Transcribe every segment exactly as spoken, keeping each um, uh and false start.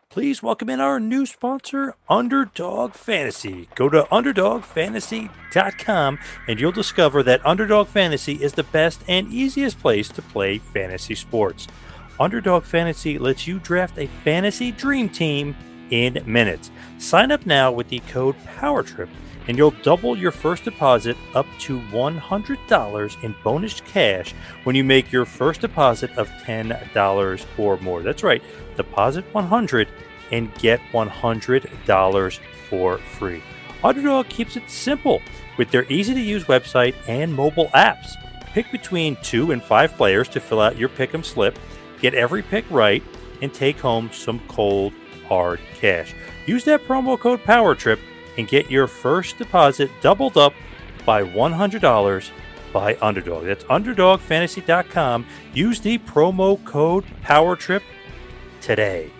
please welcome in our new sponsor, Underdog Fantasy. Go to underdog fantasy dot com and you'll discover that Underdog Fantasy is the best and easiest place to play fantasy sports. Underdog Fantasy lets you draft a fantasy dream team in minutes. Sign up now with the code POWERTRIP and you'll double your first deposit up to one hundred dollars in bonus cash when you make your first deposit of ten dollars or more. That's right, deposit one hundred dollars and get one hundred dollars for free. Underdog keeps it simple with their easy-to-use website and mobile apps. Pick between two and five players to fill out your pick'em slip, get every pick right, and take home some cold, hard cash. Use that promo code POWERTRIP and get your first deposit doubled up by one hundred dollars by Underdog. That's underdog fantasy dot com. Use the promo code POWERTRIP today.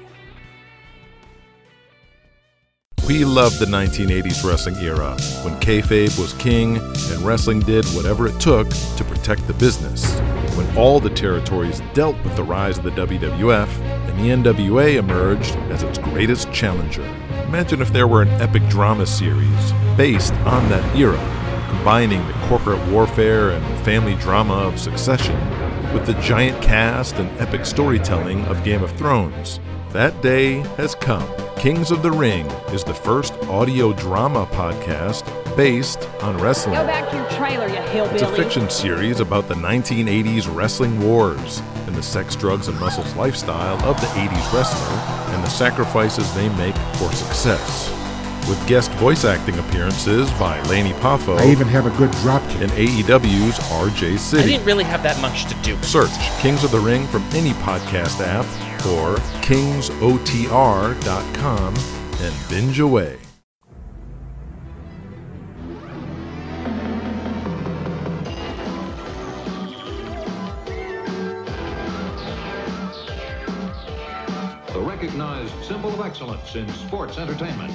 We loved the nineteen eighties wrestling era, when kayfabe was king and wrestling did whatever it took to protect the business. When all the territories dealt with the rise of the W W F and the N W A emerged as its greatest challenger. Imagine if there were an epic drama series based on that era, combining the corporate warfare and family drama of Succession with the giant cast and epic storytelling of Game of Thrones. That day has come. Kings of the Ring is the first audio drama podcast based on wrestling. Go back to your trailer, you hillbilly. It's a fiction series about the nineteen eighties wrestling wars and the sex, drugs, and muscles lifestyle of the eighties wrestler and the sacrifices they make for success. With guest voice acting appearances by Laney Poffo. I even have a good drop kick. And A E W's R J City. I didn't really have that much to do. Search Kings of the Ring from any podcast app or kings o t r dot com and binge away. The recognized symbol of excellence in sports entertainment.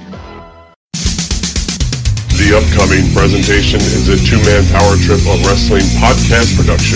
The upcoming presentation is a two-man power trip of wrestling podcast production.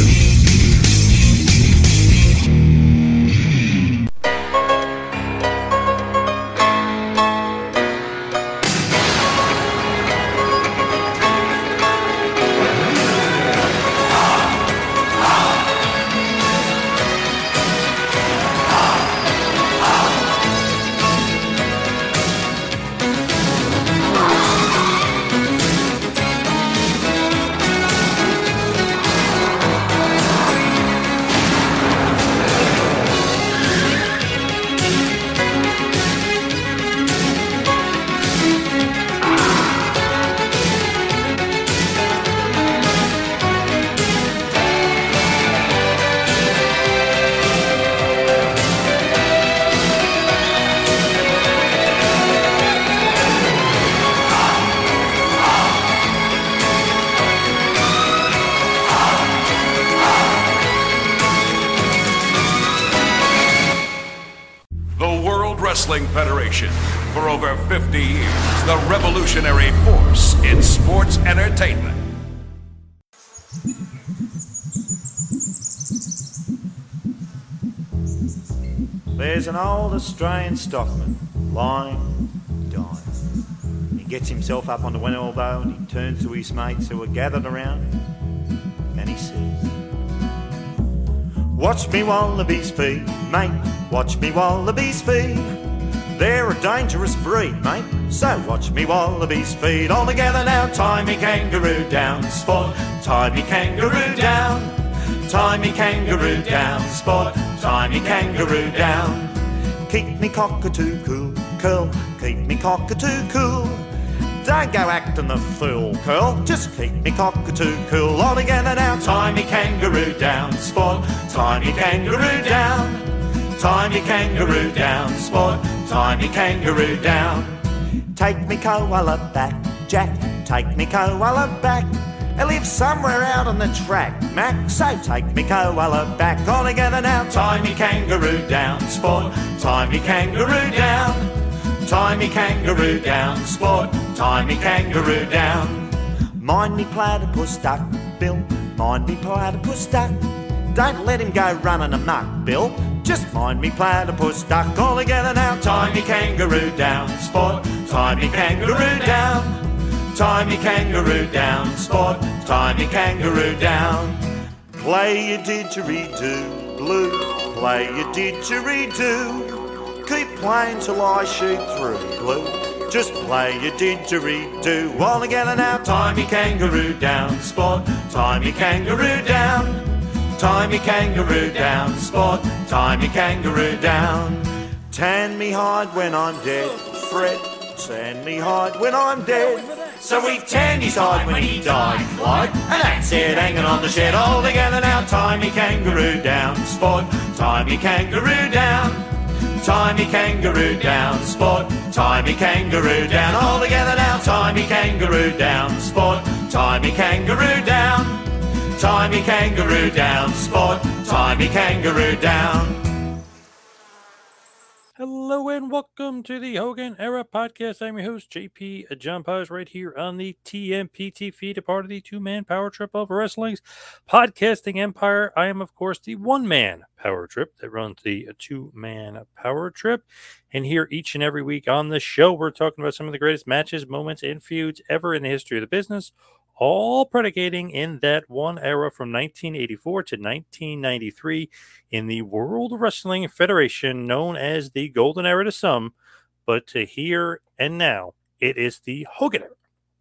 Federation. For over fifty years, the revolutionary force in sports entertainment. There's an old Australian stockman lying, dying. He gets himself up on the one elbow and he turns to his mates who are gathered around and he says, "Watch me wallabies feed, mate, watch me wallabies feed. They're a dangerous breed, mate, so watch me wallabies feed. All together now, tie me kangaroo down, sport, tie me kangaroo down. Tie me kangaroo down, sport, tie me kangaroo down. Keep me cockatoo cool, curl, keep me cockatoo cool. Don't go acting the fool, curl, just keep me cockatoo cool. All together now, tie me kangaroo down, sport, tie me kangaroo down. Tie me kangaroo down, sport, tie me kangaroo down. Take me koala back, Jack, take me koala back. I live somewhere out on the track, Mac, so take me koala back. All together now, tie me kangaroo down, sport, tie me kangaroo down. Tie me kangaroo down, sport, tie me kangaroo down. Mind me platypus duck, Bill, mind me platypus duck. Don't let him go running amok, Bill. Just mind me platypus duck all together now. Tie me kangaroo down, sport. Tie me kangaroo down. Tie me kangaroo down, sport. Tie me kangaroo down. Play your didgeridoo, blue. Play your didgeridoo. Keep playing till I shoot through, blue. Just play your didgeridoo. All together now. Tie me kangaroo down, sport. Tie me kangaroo down. Tie me kangaroo down, sport. Tie me kangaroo down. Tan me hide when I'm dead, Fred. Tan me hide when I'm dead. So we tanned his hide when he died, Clyde. And that's it, hanging on the shed. All together now. Tie me kangaroo down, sport. Tie me kangaroo down. Tie me kangaroo down, sport. Tie me kangaroo down. All together now. Tie me kangaroo down, sport. Tie me kangaroo down. Tie me kangaroo down, sport. Tie me kangaroo down. Hello and welcome to the Hogan Era Podcast. I'm your host, J P John Paz, right here on the T M P T feed, a part of the two-man power trip of wrestling's podcasting empire. I am, of course, the one-man power trip that runs the two-man power trip. And here each and every week on the show, we're talking about some of the greatest matches, moments, and feuds ever in the history of the business, all predicating in that one era from nineteen eighty-four to nineteen ninety-three in the World Wrestling Federation, known as the Golden Era to some, but to here and now, it is the Hogan Era.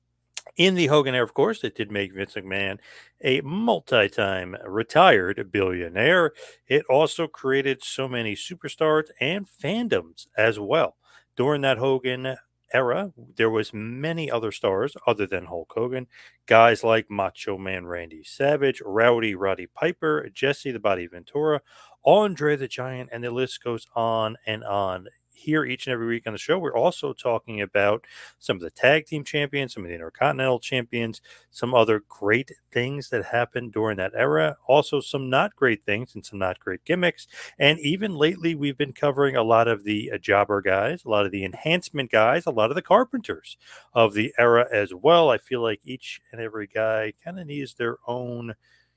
In the Hogan Era, of course, it did make Vince McMahon a multi-time retired billionaire. It also created so many superstars and fandoms as well. During that Hogan era, there was many other stars other than Hulk Hogan, guys like Macho Man Randy Savage, Rowdy Roddy Piper, Jesse the Body Ventura, Andre the Giant, and the list goes on and on. Here each and every week on the show, we're also talking about some of the tag team champions, some of the intercontinental champions, some other great things that happened during that era, also some not great things and some not great gimmicks. And even lately, we've been covering a lot of the uh, jobber guys, a lot of the enhancement guys, a lot of the carpenters of the era as well. I feel like each and every guy kind of needs their own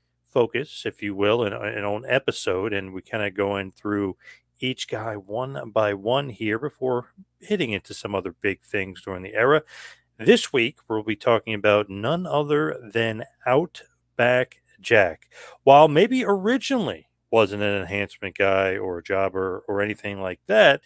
focus, if you will, an, an own episode, and we kind of going through each guy one by one here before hitting into some other big things during the era. This week, we'll be talking about none other than Outback Jack. While maybe originally wasn't an enhancement guy or a jobber or anything like that,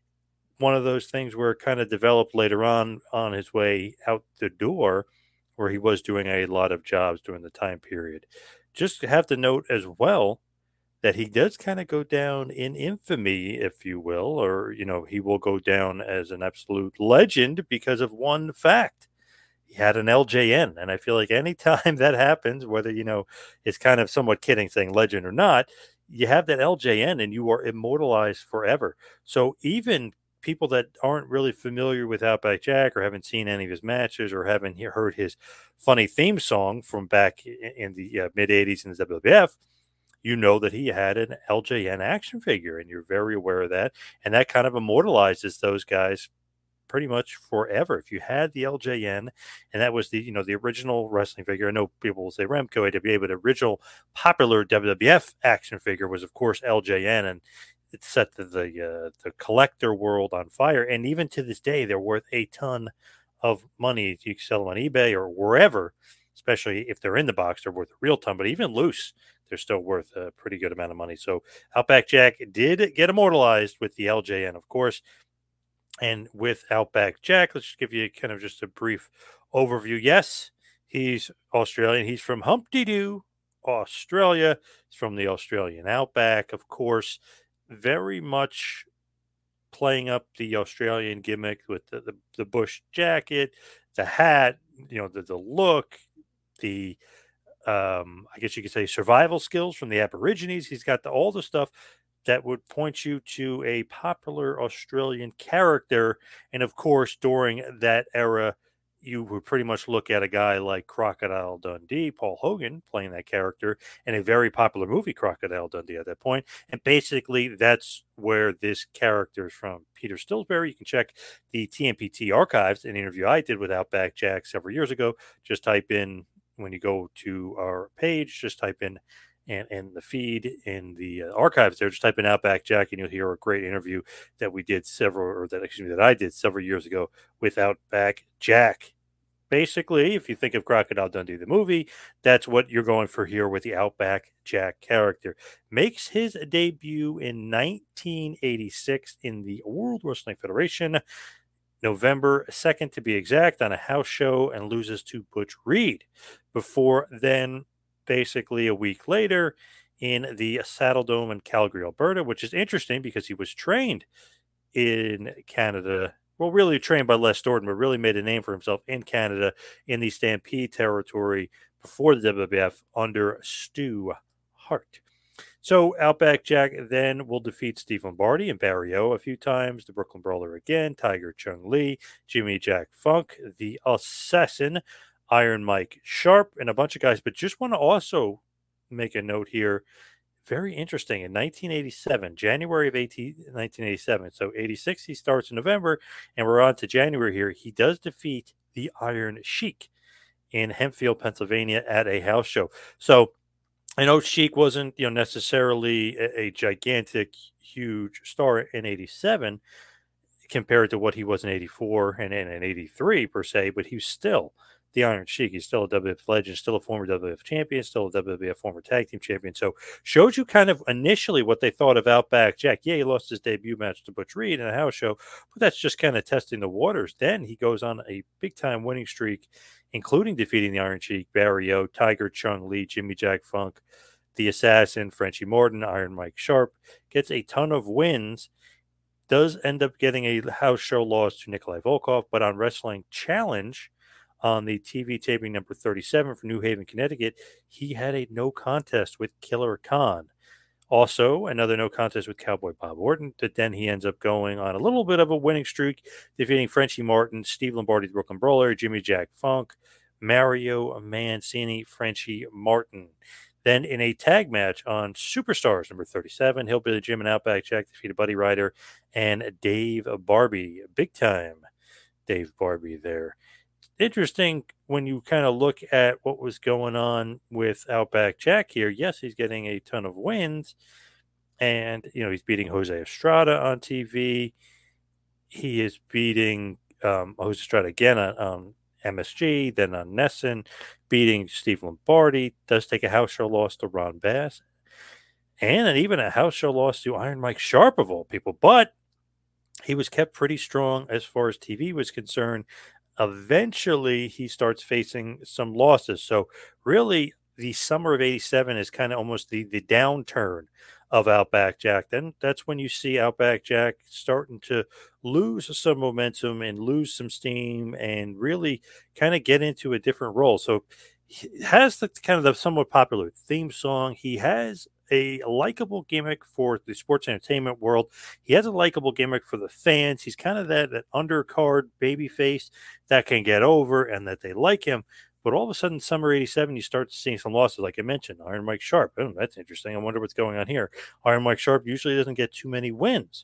one of those things where it kind of developed later on on his way out the door, where he was doing a lot of jobs during the time period. Just have to note as well that he does kind of go down in infamy, if you will, or, you know, he will go down as an absolute legend because of one fact. He had an L J N, and I feel like anytime that happens, whether, you know, it's kind of somewhat kidding saying legend or not, you have that L J N and you are immortalized forever. So even people that aren't really familiar with Outback Jack or haven't seen any of his matches or haven't heard his funny theme song from back in the uh, mid-eighties in the W W F, you know that he had an L J N action figure, and you're very aware of that. And that kind of immortalizes those guys pretty much forever. If you had the L J N, and that was the, you know, the original wrestling figure. I know people will say Remco A W A, but the original popular W W F action figure was, of course, L J N, and it set the the, uh, the collector world on fire. And even to this day, they're worth a ton of money. You can sell them on eBay or wherever, especially if they're in the box, they're worth a real ton. But even loose, they're still worth a pretty good amount of money. So Outback Jack did get immortalized with the L J N, of course. And with Outback Jack, let's just give you kind of just a brief overview. Yes, he's Australian. He's from Humpty Doo, Australia. He's from the Australian Outback, of course. Very much playing up the Australian gimmick with the, the, the bush jacket, the hat, you know, the, the look, the Um, I guess you could say survival skills from the Aborigines. He's got the, all the stuff that would point you to a popular Australian character. And of course, during that era, you would pretty much look at a guy like Crocodile Dundee, Paul Hogan, playing that character in a very popular movie, Crocodile Dundee, at that point. And basically, that's where this character is from. Peter Stillsbury. You can check the T M P T archives, an interview I did with Outback Jack several years ago. Just type in, when you go to our page, just type in and, and the feed in the uh, archives there. Just type in Outback Jack, and you'll hear a great interview that we did several, or that excuse me, that I did several years ago with Outback Jack. Basically, if you think of Crocodile Dundee, the movie, that's what you're going for here with the Outback Jack character. Makes his debut in nineteen eighty-six in the World Wrestling Federation, November second to be exact, on a house show, and loses to Butch Reed. Before then, basically a week later, in the Saddle Dome in Calgary, Alberta, which is interesting because he was trained in Canada. Well, really trained by Les Thornton, but really made a name for himself in Canada in the Stampede territory before the W W F under Stu Hart. So Outback Jack then will defeat Steve Lombardi and Barry O a few times, the Brooklyn Brawler again, Tiger Chung Lee, Jimmy Jack Funk, the Assassin, Iron Mike Sharp, and a bunch of guys. But just want to also make a note here. Very interesting. In nineteen eighty-seven, January of nineteen eighty-seven, so eighty-six, he starts in November, and we're on to January here. He does defeat the Iron Sheik in Hempfield, Pennsylvania, at a house show. So I know Sheik wasn't, you know, necessarily a, a gigantic, huge star in eighty-seven compared to what he was in eighty-four and in eighty-three per se, but he's still the Iron Sheik. He's still a W W F legend, still a former W W F champion, still a W W F former tag team champion. So shows you kind of initially what they thought of Outback Jack. Yeah, he lost his debut match to Butch Reed in a house show, but that's just kind of testing the waters. Then he goes on a big-time winning streak, including defeating the Iron Sheik, Barry O, Tiger Chung Lee, Jimmy Jack Funk, the Assassin, Frenchie Morton, Iron Mike Sharp. Gets a ton of wins. Does end up getting a house show loss to Nikolai Volkov, but on Wrestling Challenge, on the T V taping number thirty-seven for New Haven, Connecticut, he had a no contest with Killer Khan. Also, another no contest with Cowboy Bob Orton, but then he ends up going on a little bit of a winning streak, defeating Frenchie Martin, Steve Lombardi, the Brooklyn Brawler, Jimmy Jack Funk, Mario Mancini, Frenchie Martin. Then in a tag match on Superstars number thirty-seven, Hillbilly Jim and Outback Jack defeated Buddy Ryder and Dave Barbie. Big time Dave Barbie there. Interesting when you kind of look at what was going on with Outback Jack here. Yes, he's getting a ton of wins, and you know he's beating Jose Estrada on T V. He is beating um, Jose Estrada again on, on M S G, then on Nesson, beating Steve Lombardi. Does take a house show loss to Ron Bass, and even a house show loss to Iron Mike Sharp of all people. But he was kept pretty strong as far as T V was concerned. Eventually, he starts facing some losses. So really, the summer of eighty-seven is kind of almost the, the downturn of Outback Jack. Then that's when you see Outback Jack starting to lose some momentum and lose some steam and really kind of get into a different role. So he has the kind of the somewhat popular theme song. He has a likable gimmick for the sports entertainment world. He has a likable gimmick for the fans. He's kind of that, that undercard baby face that can get over and that they like him. But all of a sudden, summer eighty-seven, you start seeing some losses, like I mentioned. Iron Mike Sharp. Oh, that's interesting. I wonder what's going on here. Iron Mike Sharp usually doesn't get too many wins.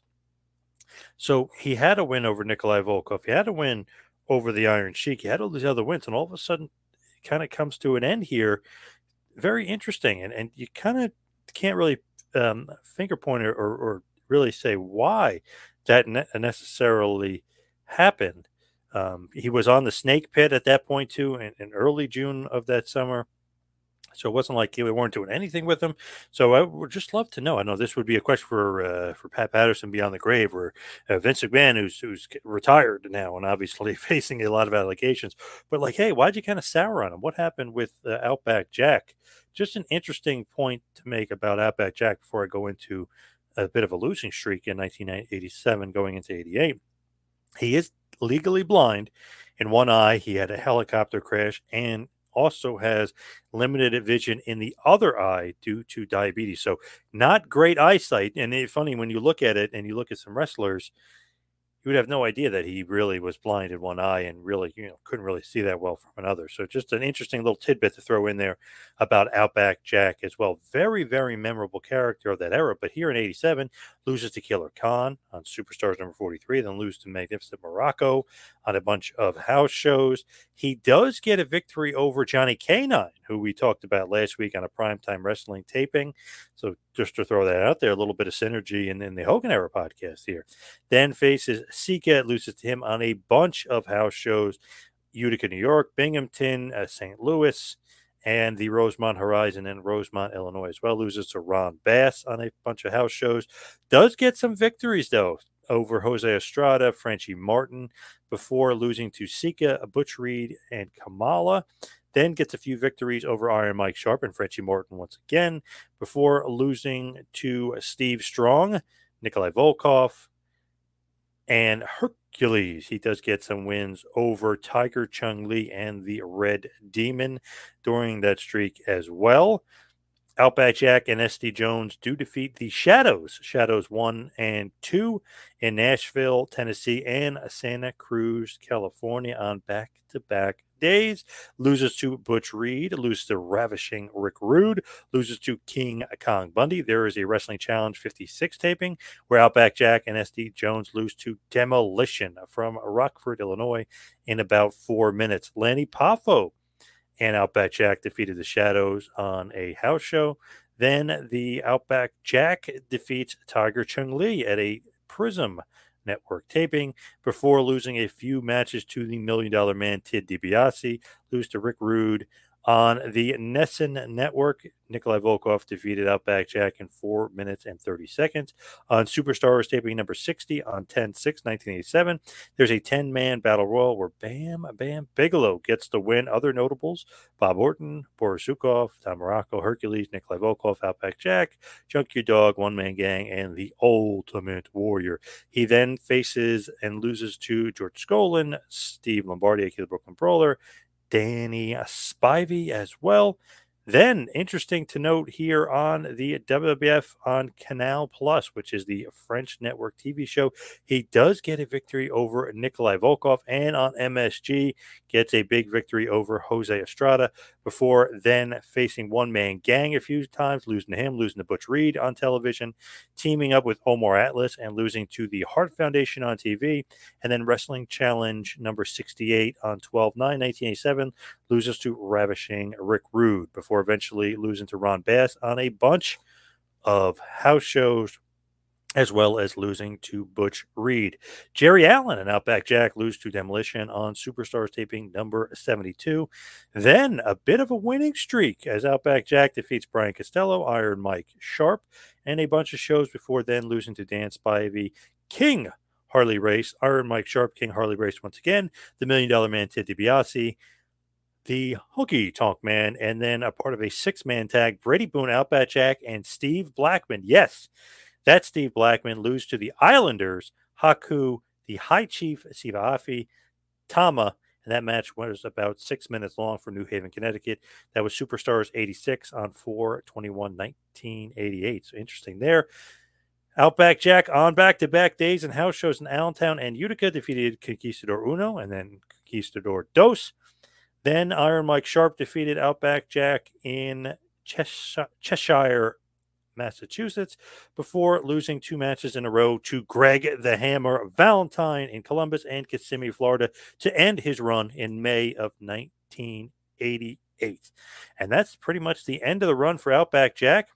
So he had a win over Nikolai Volkov. He had a win over the Iron Sheik. He had all these other wins. And all of a sudden, it kind of comes to an end here. Very interesting. And, and you kind of can't really um, finger point or, or really say why that ne- necessarily happened. Um, he was on the Snake Pit at that point too, in, in early June of that summer. So it wasn't like we weren't doing anything with him. So I would just love to know. I know this would be a question for uh, for Pat Patterson Beyond the Grave, or uh, Vince McMahon, who's who's retired now and obviously facing a lot of allegations. But like, hey, why'd you kind of sour on him? What happened with uh, Outback Jack? Just an interesting point to make about Outback Jack before I go into a bit of a losing streak in nineteen eighty-seven going into eighty-eight. He is legally blind in one eye. He had a helicopter crash and also has limited vision in the other eye due to diabetes. So not great eyesight. And it's funny when you look at it and you look at some wrestlers, you would have no idea that he really was blind in one eye and really, you know, couldn't really see that well from another. So just an interesting little tidbit to throw in there about Outback Jack as well. Very, very memorable character of that era. But here in eighty-seven, loses to Killer Khan on Superstars number forty-three, then loses to Magnificent Morocco on a bunch of house shows. He does get a victory over Johnny Canine, who we talked about last week on a primetime wrestling taping. So just to throw that out there, a little bit of synergy in, in the Hogan Era podcast here. Then faces Sika, loses to him on a bunch of house shows. Utica, New York, Binghamton, uh, Saint Louis, and the Rosemont Horizon in Rosemont, Illinois as well. Loses to Ron Bass on a bunch of house shows. Does get some victories, though, over Jose Estrada, Frenchie Martin, before losing to Sika, Butch Reed, and Kamala. Then gets a few victories over Iron Mike Sharp and Frenchie Martin once again, before losing to Steve Strong, Nikolai Volkov, and Hercules. He does get some wins over Tiger Chung Lee and the Red Demon during that streak as well. Outback Jack and S D Jones do defeat the Shadows. Shadows one and two in Nashville, Tennessee, and Santa Cruz, California on back-to-back days. Loses to Butch Reed, loses to Ravishing Rick Rude, loses to King Kong Bundy. There is a Wrestling Challenge fifty-six taping where Outback Jack and S D Jones lose to Demolition from Rockford, Illinois in about four minutes. Lanny Poffo and Outback Jack defeated the Shadows on a house show. Then the Outback Jack defeats Tiger Chung Lee at a Prism Network taping before losing a few matches to the Million Dollar Man, Ted DiBiase, lose to Rick Rude on the Nesson Network. Nikolai Volkov defeated Outback Jack in four minutes and thirty seconds. On Superstars taping number sixty on ten six nineteen eighty-seven, there's a ten-man battle royal where Bam Bam Bigelow gets the win. Other notables, Bob Orton, Boris Zukov, Tom Morocco, Hercules, Nikolai Volkov, Outback Jack, Junkie Dog, One Man Gang, and the Ultimate Warrior. He then faces and loses to George Skolin, Steve Lombardi, aka the Brooklyn Brawler, Danny Spivey as well. Then, interesting to note here on the W W F on Canal Plus, which is the French network T V show, he does get a victory over Nikolai Volkov, and on M S G gets a big victory over Jose Estrada before then facing One Man Gang a few times, losing to him, losing to Butch Reed on television, teaming up with Omar Atlas and losing to the Hart Foundation on T V, and then Wrestling Challenge number sixty-eight on twelve nine nineteen eighty-seven, loses to Ravishing Rick Rude before eventually losing to Ron Bass on a bunch of house shows, as well as losing to Butch Reed. Jerry Allen and Outback Jack lose to Demolition on Superstars taping number seventy-two. Then a bit of a winning streak as Outback Jack defeats Brian Costello, Iron Mike Sharp, and a bunch of shows before then losing to Dan Spivey, King Harley Race, Iron Mike Sharp, King Harley Race once again, the Million Dollar Man, Ted DiBiase, the Honky Tonk Man, and then a part of a six-man tag, Brady Boone, Outback Jack, and Steve Blackman. Yes, that's Steve Blackman. Lose to the Islanders, Haku, the High Chief, Siva Afi, Tama, and that match was about six minutes long for New Haven, Connecticut. That was Superstars eighty-six on four twenty-one nineteen eighty-eight. So interesting there. Outback Jack on back-to-back days and house shows in Allentown and Utica defeated Conquistador Uno and then Conquistador Dos. Then Iron Mike Sharp defeated Outback Jack in Cheshire, Cheshire, Massachusetts, before losing two matches in a row to Greg the Hammer Valentine in Columbus and Kissimmee, Florida, to end his run in May of nineteen eighty-eight. And that's pretty much the end of the run for Outback Jack.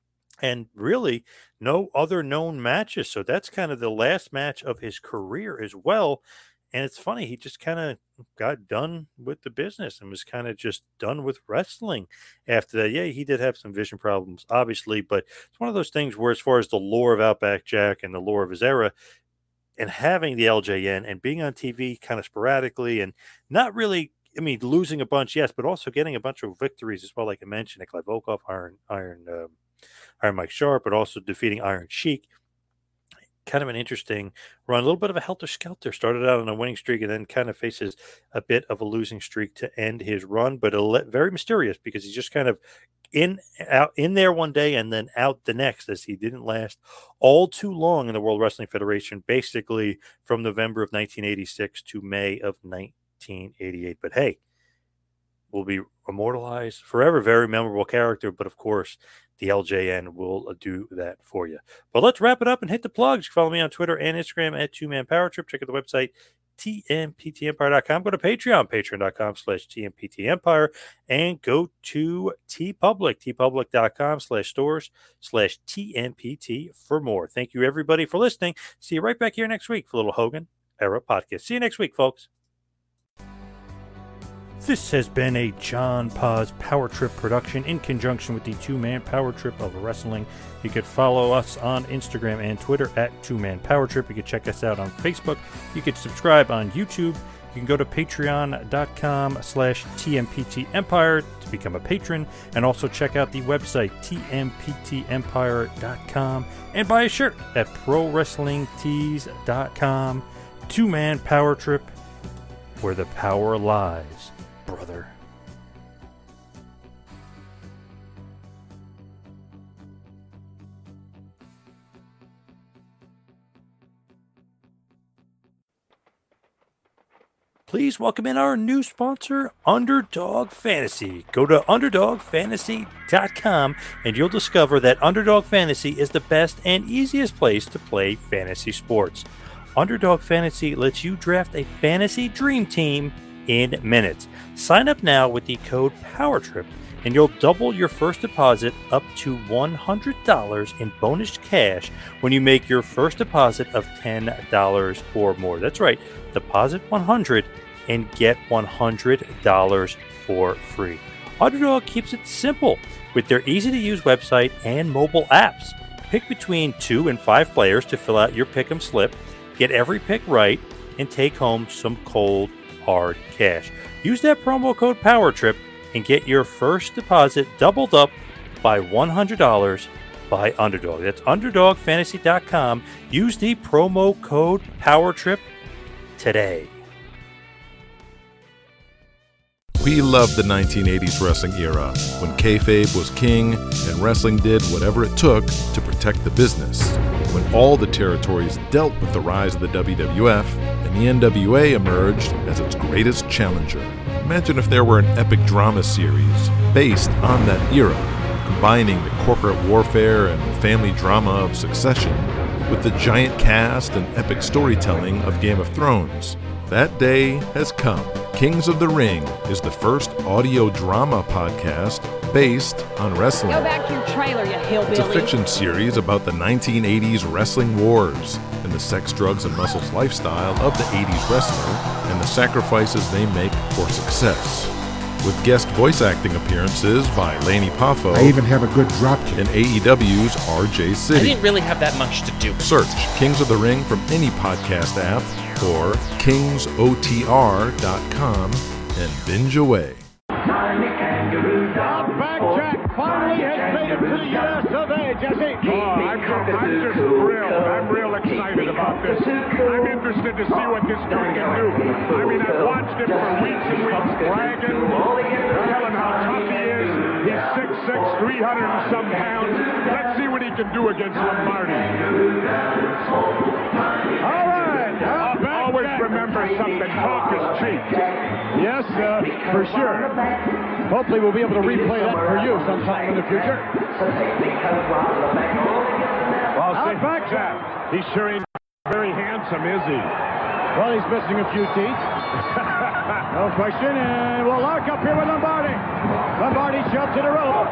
And really, no other known matches. So that's kind of the last match of his career as well. And it's funny, he just kind of got done with the business and was kind of just done with wrestling after that. Yeah, he did have some vision problems, obviously, but it's one of those things where as far as the lore of Outback Jack and the lore of his era, and having the L J N and being on T V kind of sporadically and not really, I mean, losing a bunch, yes, but also getting a bunch of victories as well, like I mentioned, Nikolai Volkov, Iron, Iron, um, Iron Mike Sharp, but also defeating Iron Sheik. Kind of an interesting run, a little bit of a helter-skelter. Started out on a winning streak and then kind of faces a bit of a losing streak to end his run, but a le- very mysterious because he's just kind of in out in there one day and then out the next, as he didn't last all too long in the World Wrestling Federation, basically from November of nineteen eighty-six to May of nineteen eighty-eight. But hey, will be immortalized forever. Very memorable character, but of course, the L J N will do that for you. But let's wrap it up and hit the plugs. Follow me on Twitter and Instagram at Two Man Power Trip. Check out the website, T M P T empire dot com. Go to Patreon, patreon.com slash TMPTempire, and go to TeePublic, tpublic.com slash stores slash TMPT for more. Thank you, everybody, for listening. See you right back here next week for Little Hogan Era Podcast. See you next week, folks. This has been a John Paz Power Trip production in conjunction with the Two Man Power Trip of Wrestling. You could follow us on Instagram and Twitter at Two Man Power Trip. You could check us out on Facebook. You could subscribe on YouTube. You can go to patreon.com slash TMPTempire to become a patron, and also check out the website T M P T empire dot com and buy a shirt at pro wrestling tees dot com. Two Man Power Trip, where the power lies, brother. Please welcome in our new sponsor, Underdog Fantasy. Go to underdog fantasy dot com and you'll discover that Underdog Fantasy is the best and easiest place to play fantasy sports. Underdog Fantasy lets you draft a fantasy dream team in minutes. Sign up now with the code POWERTRIP and you'll double your first deposit up to one hundred dollars in bonus cash when you make your first deposit of ten dollars or more. That's right, deposit one hundred dollars and get one hundred dollars for free. Underdog keeps it simple with their easy-to-use website and mobile apps. Pick between two and five players to fill out your pick'em slip, get every pick right, and take home some cold, hard cash. Use that promo code POWERTRIP and get your first deposit doubled up by one hundred dollars by Underdog. That's underdog fantasy dot com. Use the promo code POWERTRIP today. We loved the nineteen eighties wrestling era, when kayfabe was king and wrestling did whatever it took to protect the business. When all the territories dealt with the rise of the W W F, and the N W A emerged as its greatest challenger. Imagine if there were an epic drama series based on that era, combining the corporate warfare and family drama of Succession with the giant cast and epic storytelling of Game of Thrones. That day has come. Kings of the Ring is the first audio drama podcast based on wrestling. Go back to your trailer, you hillbilly. It's a fiction series about the nineteen eighties wrestling wars and the sex, drugs, and muscles lifestyle of the eighties wrestler and the sacrifices they make for success. With guest voice acting appearances by Laney Poffo. I even have a good drop kick. And A E W's R J City. I didn't really have that much to do. Search Kings of the Ring from any podcast app or kings o t r dot com and binge away. Backtrack finally has made it to the U S of A, Jesse. Oh, I'm, I'm just thrilled. I'm real excited about this. I'm interested to see what this guy can do. I mean, I've watched him for weeks and weeks bragging, telling how tough he is. He's six six, three hundred and some pounds. Let's see what he can do against Lombardi. All right. Uh, always remember something. Talk is cheap. Yes, uh, for sure. Hopefully we'll be able to replay that for you sometime in the future. Well, see, Jack, he's sure ain't very handsome, is he? Well, he's missing a few teeth. No question. And we'll lock up here with Lombardi. Lombardi shoved to the rope.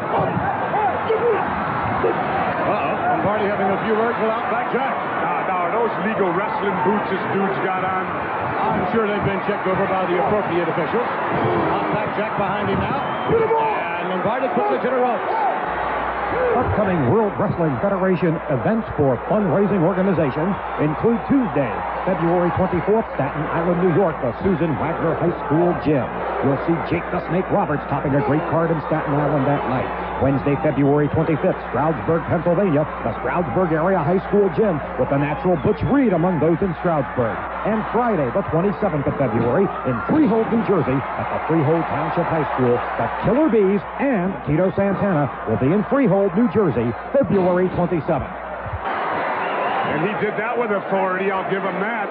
Uh-oh. Lombardi having a few words without Blackjack. Now, now, those legal wrestling boots this dude's got on, I'm sure they've been checked over by the appropriate officials. Not Blackjack behind him now. And Lombardi quickly to the ropes. Upcoming World Wrestling Federation events for fundraising organization include Tuesday, February twenty-fourth, Staten Island, New York, the Susan Wagner High School Gym. You'll see Jake the Snake Roberts topping a great card in Staten Island that night. Wednesday, February twenty-fifth, Stroudsburg, Pennsylvania, the Stroudsburg Area High School Gym with the natural Butch Reed among those in Stroudsburg. And Friday, the twenty-seventh of February, in Freehold, New Jersey, at the Freehold Township High School, the Killer Bees and Tito Santana will be in Freehold, New Jersey, February twenty-seventh. And he did that with authority, I'll give him that.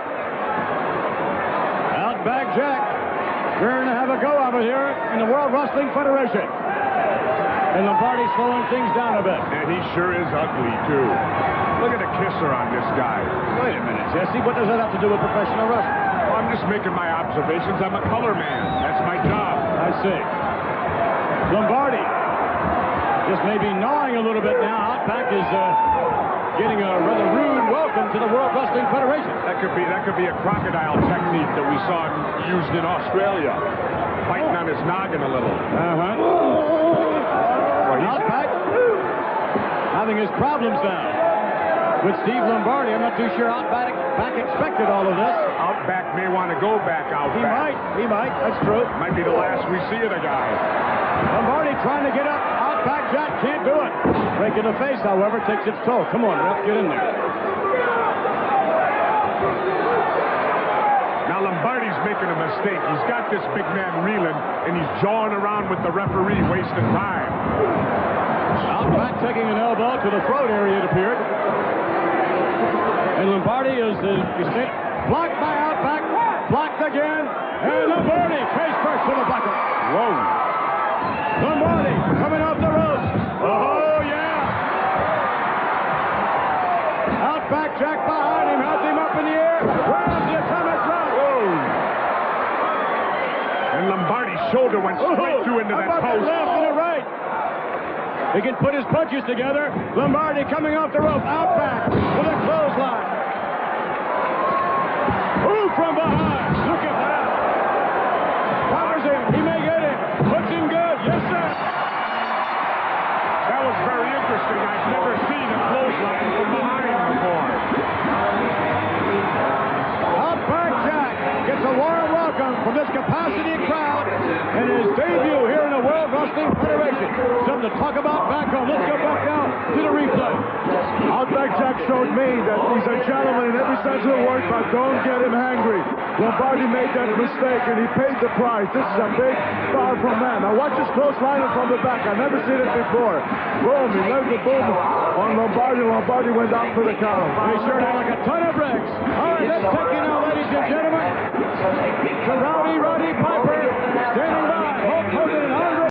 Outback Jack, we're going to have a go of it here in the World Wrestling Federation. And Lombardi slowing things down a bit. And he sure is ugly, too. Look at the kisser on this guy. Wait a minute, Jesse. What does that have to do with professional wrestling? Well, I'm just making my observations. I'm a color man. That's my job. I see. Lombardi just maybe gnawing a little bit now. Outback is uh, getting a rather rude welcome to the World Wrestling Federation. That could be that could be a crocodile technique that we saw used in Australia. Fighting on his noggin a little. Uh-huh. Well, Outback having his problems now with Steve Lombardi. I'm not too sure Outback back expected all of this. Outback may want to go back out. He might. He might. That's true. Might be the last we see of the guy. Lombardi trying to get up. Outback Jack can't do it. Break in the face, however, takes its toll. Come on, ref, get in there. Now Lombardi's making a mistake. He's got this big man reeling, and he's jawing around with the referee, wasting time. Outback taking an elbow to the throat area, it appeared. And Lombardi is uh, blocked by Outback, blocked again, and Lombardi face first to the bucket. Whoa. Lombardi coming off the ropes. Oh, yeah. Outback Jack behind him, has him up in the air. Grabs the atomic drop. Whoa. And Lombardi's shoulder went straight oh, through into that post. Left and a right. He can put his punches together. Lombardi coming off the rope. Outback with a clothesline. Ooh, from behind. Look at that. Covers him. He may get it. Puts him good. Yes, sir. That was very interesting. I've never seen a clothesline from behind before. Outback Jack gets a warm welcome from this capacity crowd and his debut here in the World Wrestling Federation. Something to talk about back home. Let's go back now to the replay. Outback Jack showed me that he's a gentleman in every sense of the word, but don't get him angry. Lombardi made that mistake, and he paid the price. This is a big foul from man. Now watch his close line from the back. I've never seen it before. Boom, he left the boom on Lombardi. Lombardi went out for the count. He sure had like a ton of bricks. All right, let's take you now, ladies and gentlemen, to Rowdy Roddy Piper, standing by, Hulk Hogan and Andre.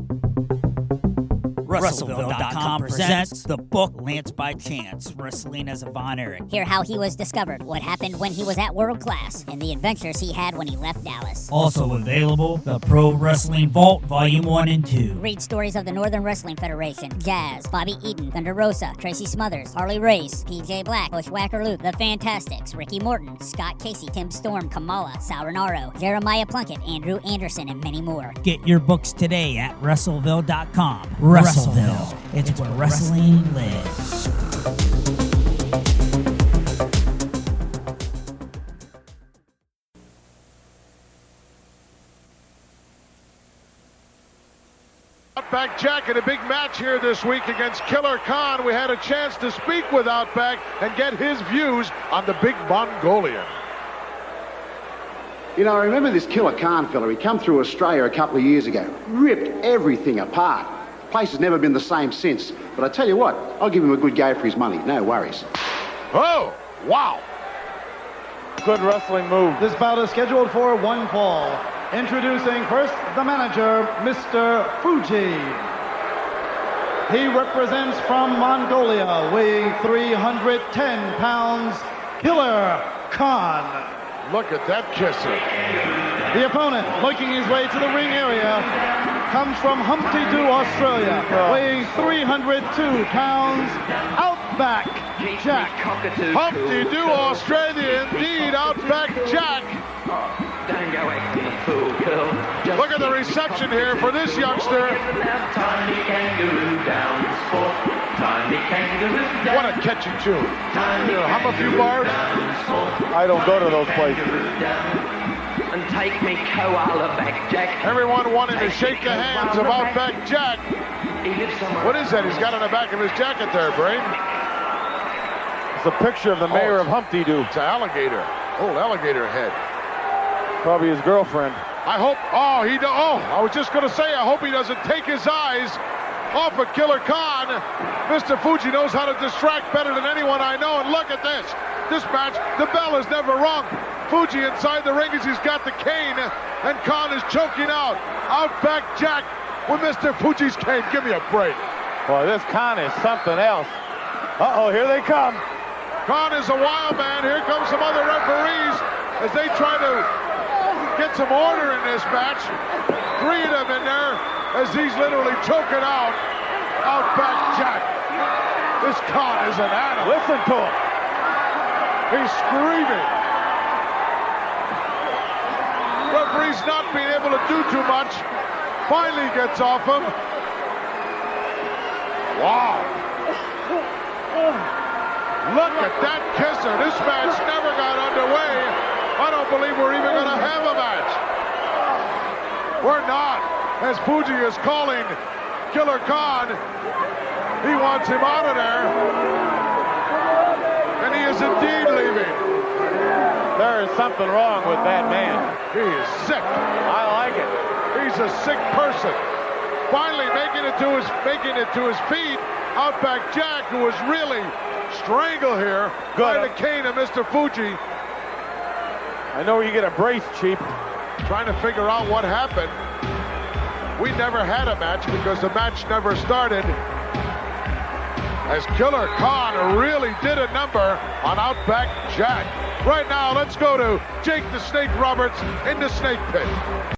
Wrestleville dot com presents the book Lance by Chance, Wrestling as a Von Erich. Hear how he was discovered, what happened when he was at World Class, and the adventures he had when he left Dallas. Also available, the Pro Wrestling Vault Volume one and two. Read stories of the Northern Wrestling Federation, Jazz, Bobby Eaton, Thunder Rosa, Tracy Smothers, Harley Race, P J Black, Bushwhacker Luke, The Fantastics, Ricky Morton, Scott Casey, Tim Storm, Kamala, Sauronaro, Jeremiah Plunkett, Andrew Anderson, and many more. Get your books today at Wrestleville dot com. Wrestleville. It's, it's where wrestling lives. Outback Jack in a big match here this week against Killer Khan. We had a chance to speak with Outback and get his views on the big Mongolian. You know, I remember this Killer Khan fella. He come through Australia a couple of years ago. Ripped everything apart. Place has never been the same since. But I tell you what, I'll give him a good go for his money. No worries. Oh, wow. Good wrestling move. This bout is scheduled for one fall. Introducing first the manager, Mister Fuji. He represents from Mongolia, weighing three hundred ten pounds, Killer Khan. Look at that kisser. The opponent, making his way to the ring area, comes from Humpty Doo, Australia, weighing three hundred two pounds, Outback Jack. Humpty Doo, Australia, indeed, Outback Jack. Don't go acting a fool, girl. Just look at the reception here for this youngster. Tiny kangaroo down sport. Tiny kangaroo down. What a catchy tune. Here, hum a few bars. I don't go to those places. And take me koala back, Jack. Everyone wanting to shake the hands of Outback Jack. What is that he's got on the back of his jacket there, Brain? It's a picture of the mayor oh, of Humpty Doo. It's an alligator. Old alligator head. Probably his girlfriend. I hope, oh, he, do, oh, I was just going to say, I hope he doesn't take his eyes off of Killer Khan. Mister Fuji knows how to distract better than anyone I know, and look at this. This match, the bell is never rung. Fuji inside the ring as he's got the cane, and Khan is choking out. Outback Jack with Mister Fuji's cane. Give me a break. Boy, this Khan is something else. Uh-oh, here they come. Khan is a wild man. Here comes some other referees as they try to get some order in this match. Three of them in there as he's literally choking out Outback Jack. This Khan is an animal. Listen to him. He's screaming. Referee's not being able to do too much. Finally gets off him. Wow. Look at that kisser. This match never got underway. I don't believe we're even going to have a match. We're not, as Fuji is calling Killer Khan. He wants him out of there. And he is indeed leaving. There is something wrong with that man. He is sick. I like it. He's a sick person. Finally making it to his making it to his feet. Outback Jack, who was really strangled here by the cane of Mister Fuji. I know you get a brace, Chief. Trying to figure out what happened. We never had a match because the match never started. As Killer Khan really did a number on Outback Jack. Right now, let's go to Jake the Snake Roberts in the Snake Pit.